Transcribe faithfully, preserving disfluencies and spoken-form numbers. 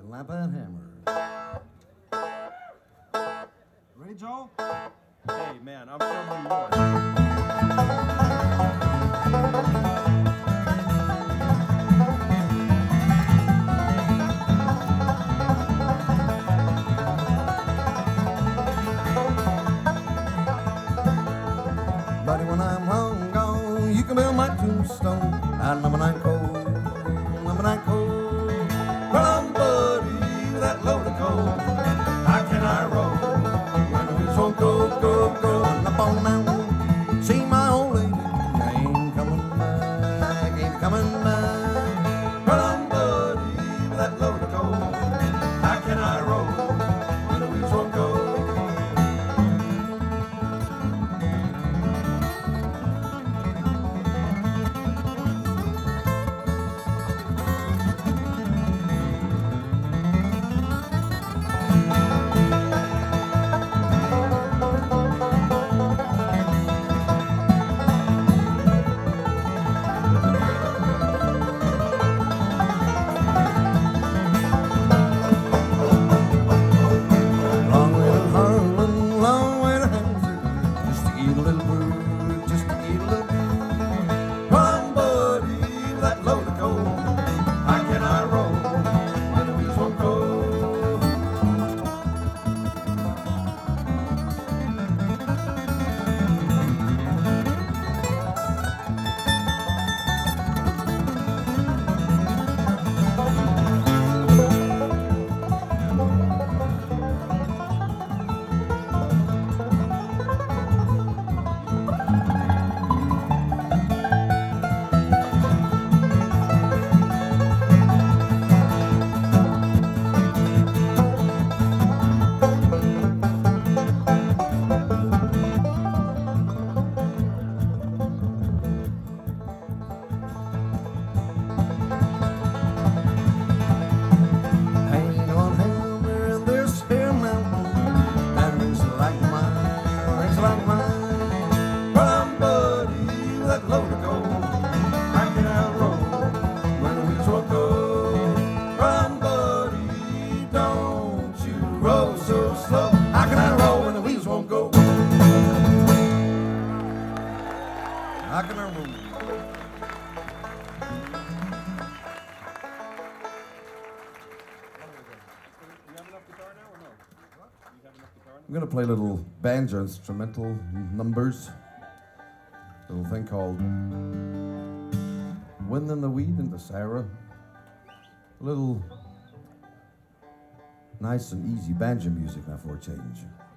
the lamp and hammer. Ready, Joe? Hey, man, I'm from New York. Buddy, when I'm long gone, you can build my tombstone. I number nine cold, number nine cold. Well, I'm buddy with that load of coal. How can I roll when the wheels won't go, go, go? And up on the mountain, see my old lady. I ain't coming back, ain't coming back. Well, I'm buddy with that load of coal. How can I roll when the wheels won't go? Long way to Harlan, long way to Hampshire, just to eat a little bird, just to eat a little bird. Run, buddy, with that load of coal. How can I roll when the wheels won't go? Hanging on hammer in this here mountain, that rings like mine, rings like mine. Run, buddy, with that load of gold. How can I roll when the wheels won't go? Run, buddy, don't you roll so slow. How can I roll when the wheels won't go? How can I roll? You have enough guitar now or no? What? You have enough guitar now? I'm gonna play little banjo instrumental numbers. Little thing called Wind in the Weed into Sarah. A little nice and easy banjo music now for a change.